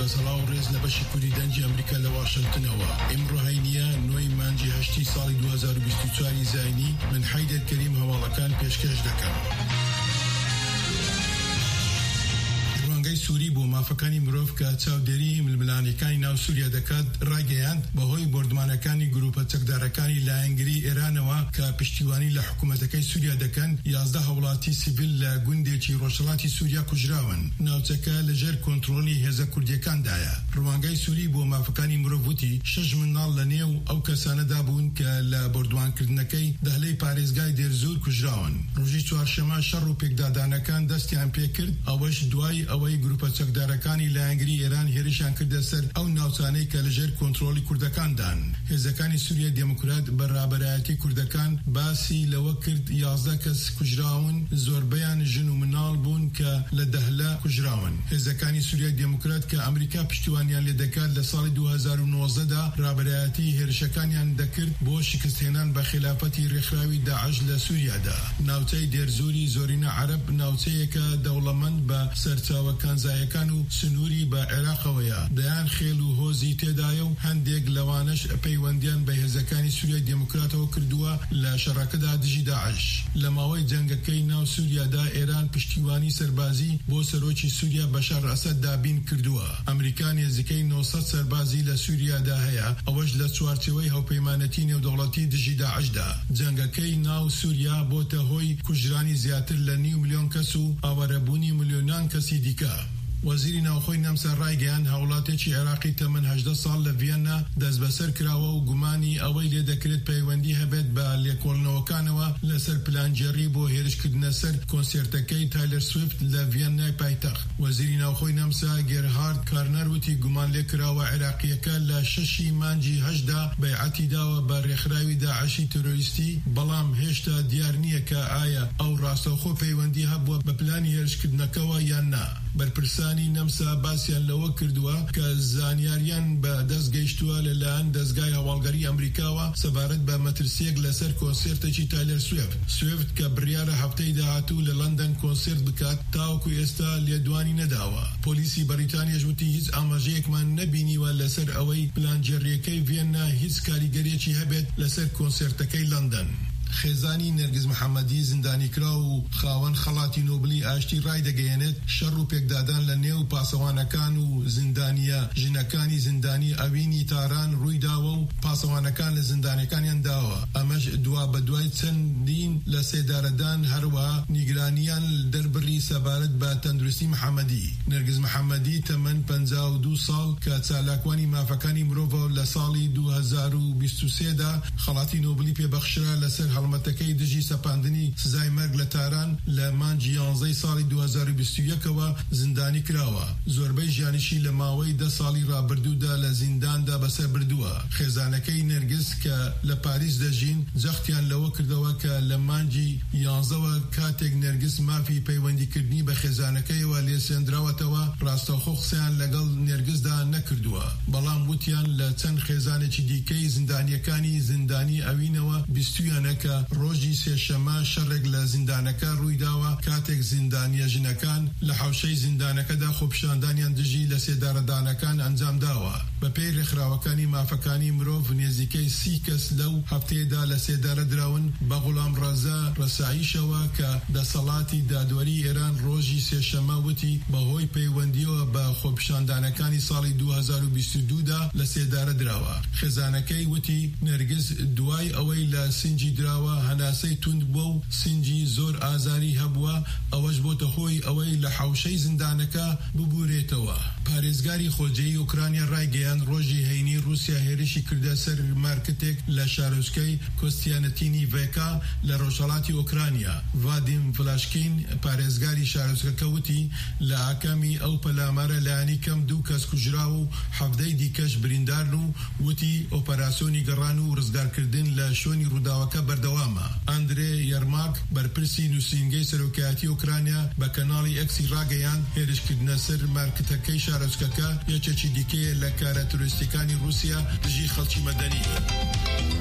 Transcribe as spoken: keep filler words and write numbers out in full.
سەڵاو ڕێز لە بەشی کوردی دەنجی ئەمریکا لە واشنگتنەوە. ئیمڕۆ هەینیە نۆی مانگی هەشتی ساڵی دوو هەزار و بیست و چوار زاینی من حەیدەر کەریم هەواڵەکان پێشکەش دەکەم. سووری بۆ مافەکانی مرۆڤ کە چاودێری ململانەکانی ناو سووریا دەکات ڕاگەیاند بەهۆی بۆردمانەکانی گروپە چەکدارەکانی لایەنگری ئێرانەوە کە پشتیوانی لە حکوومەتەکەی سووریا دەکەن یازدە هەوڵاتی سیڤیل لە گوندێکی ڕۆژهەڵاتی سووریا کوژراون. ناوچەکە لەژێر کۆنتڕۆلی هێزە کوردیەکاندایە. ڕوانگای سووری بۆ مافەکانی مرۆڤ وتی شەش منداڵ لە نێو ئەو کەسانەدا بوون کە لە بۆردوانکردنەکەی دەهلەی پارێزگای دێرزور کوژراون. ڕۆژی چوارشەمە شەڕ و پێکدادانەکان دەستیان پێکرد ئەوەش دوای ئەوەی گروپە چەکدارەکانی لایەنگری ئێران هێرشیان کردە سەر ئەو ناوچانەی کە لەژێر کۆنتڕۆلی کوردەکاندان. هێزەکانی سووریا دموکرات بەڕابەرایەتی کوردەکان باسی لەوە کرد یازدە کەس کوژراون، زۆربەیان ژن و مناڵ بوون کە لە دەهلە کوژراون. هێزەکانی سووریا دموکرات کە ئەمریکا پشتیوانیان لێ دەکات لە ساڵی دوو هەزار و نۆزدە دا ڕابەرایەتی هێرشەکانیان دەکرد بۆ شکستهێنان بە خلافەتی ڕێکخراوی داعش لە سووریادا. ناوچەی دێرزوری زۆرینە عەرەب ناوچەیەکە دەوڵەمەند بە سەرچاوەکان زایەکان و سنووری بە عێراقەوەیە. دەیان خێل و هۆزی تێدایە و هەندێک لەوانش پەیوەندیان بە هێزەکانی سووریای دموکراتەوە کردووە لە شەڕەکەدا دژی داعش. لە ماوەی جەنگەکەی ناو سووریادا ئێران پشتیوانی سەربازی بۆ سەرۆکی سووریا بەشار ئەسەد دابین کردووە. ئەمریکا نێزیکەی نۆ سەد سەربازی لە سووریادا هەیە، ئەوەش لە چوارچێوەی هەوپەیمانەتی نێودەوڵەتی دژی داعشدا. جەنگەکەی ناو سووریا بۆتە هۆی کوژرانی زیاتر لە نیو ملیۆن کەس و ئاوارەبوونی ملیۆنان کەسی دیکە. وەزیری ناوخۆی نەمسا ڕایگەیان هاوڵاتێکی عێراقی تەمەن هەژدە ساڵ لە ڤیەننا دەست بەسەر کراوە و گومانی ئەوەی لێ دەکرێت پەیوەندی هەبێت بە لێکۆڵنەوەکانەوە لەسەر پلانجێڕی بۆ هێرشکردنە سەر کۆنسێرتەکەی تایلەر سویفت لە ڤیەننای پایتەخت. وەزیری ناوخۆی نەمسا گێرهارد کارنەر وتی گومان لێ کراوە عێراقیەکە لە شەشی مانگی هەشدا بەیعەتی داوە بە ڕێکخراوی داعشی تۆرۆریستی، بەڵام هێشتا دیار نییە کە ئایا ئەو ڕاستەوخۆ پەیوەندی هەبووە بە پلانی هێرشکردنەکەەوە یان نا. بەرپرسانی نەمسا باسییان لەوە کردووە کە زانیاریان بە دەست گەیشتووە لەلایەن دەستگای هەواڵگەری ئەمریکاوە سەبارەت بە مەترسیەک لەسەر کۆنسێرتێکی تایلەر سویفت. سویفت کە بڕیارە هەفتەی داهاتوو لە لەندەن کۆنسێرت بکات تاوەکو ئێستا لێدوانی نەداوە. پۆلیسی بەریتانیاش وتی هیچ ئاماژەیەکمان نەبینیوە لەسەر ئەوەی پلانجێڕیەکەی ڤیەننا هیچ کاریگەریەکی هەبێت لەسەر کۆنسێرتەکەی لەندەن. خێزانی نەرگز محەممەدی زیندانی کرا و خاوەن خەڵاتی نۆبلی ئاشتی ڕای دەگەیەنێت شەڕ و پێکدادان لە نێو پاسەوانەکان و زیندانیە ژنەکانی زیندانی ئەوینی تاران ڕوویداوە و پاسەوانەکان لە زیندانەکانیان داوە. ئەمەش دوا بە دوای چەندین لە سێدارەدان هەروەها نیگرانیان دەربڕی سەبارەت بە تەندروستی محەممەدی. نەرگز محەممەدی تەمەن پەنجا و دوو ساڵ کە چالاکوانی مافەکانی مرۆڤ لە ساڵی دوو هەزار و بیست و سێ دا خەڵاتی نۆبلی پێبەخشرا لەسەر هەڵمەتەکەی دژی سەپاندنی سزای مەرگ لە تاران لە مانگی یانزەی ساڵی دوو هەزار و بیست و یەکەوە زیندانی کراوە. زۆربەی ژیانیشی لە ماوەی دە ساڵی ڕابردوودا لە زینداندا بەسەر بردووە. خێزانەکەی نەرگز کە لە پاریس دەژین جەختیان لەوە کردەوە کە لە مانگی یانزەوە کاتێک نەرگز مافی پەیوەندیکردنی بە خێزانەکەیەوە لێسێنراوەتەوە ڕاستەوخۆ قسەیان لەگەڵ نەرگزدا نەکردووە، بەڵام وتیان لە چەند خێزانێکی دیکەی زیندانیەکانی زیندانی ئەوینەوە بیستویانە کە ڕۆژی سێشەمە شەڕێک لە زیندانەکە ڕوویداوە کاتێک زیندانیە ژنەکان لە حوشەی زیندانەکەدا خۆپیشاندانیان دژی لە سێدارەدانەکان ئەنجام داوە. بەپێی ڕێکخراوەکانی مافەکانی مرۆڤ نێزیکەی سی کەس لەو هەفتەیەدا لە سێدارە دراون بە غوڵام ڕەزا ڕەساییشەوە کە دەسەڵاتی دادوەری ئێران ڕۆژی سێشەمە وتی بەهۆی پەیوەندیەوە بە خۆپیشاندانەکانی ساڵی دوو هەزار و بیست و دوو دا لە سێدارە دراوە. خێزانەکەی وتی نەرگز دوای ئەوەی لە سنجی دراوە هەناسەی توند بووە و سنجی زۆر ئازاری هەبووە، ئەوەش بۆتە هۆی ئەوەی لە حوشەی زیندانەکە ببورێتەوە. پارێزگاری خۆجەیی ئوکرانیا ڕایگەیان ڕۆژی هەینی رووسیا هێرشی کردە سەر مارکتێک لە شارۆچکەی کۆستیانەتینی ڤێکا لە ڕۆژهەڵاتی ئوکرانیا. ڤادیم ڤلاشکین پارێزگاری شارۆچکەکە وتی لە ئاکامی ئەو پەلامارە لایەنی کەم دوو کەس کوژراوە و حەڤدەی دیکەش بریندارن و وتی ئۆپەراسیۆنی گەڕان و ڕزگارکردن لە شوێنی ڕووداوەکە بەردەوامە. ئەندرێ یەرماک بەرپرسی نووسینگەی سەرۆکایەتی ئوکرانیا بە کەناڵی ئەکسی ڕاگەیان هێرشکردنە سەر مارکتەکەی شارۆچکەکە یەکێکی دیکەیە لە کارە تۆریستیەکانی رووسیا دژی خەڵکی مەدەنی.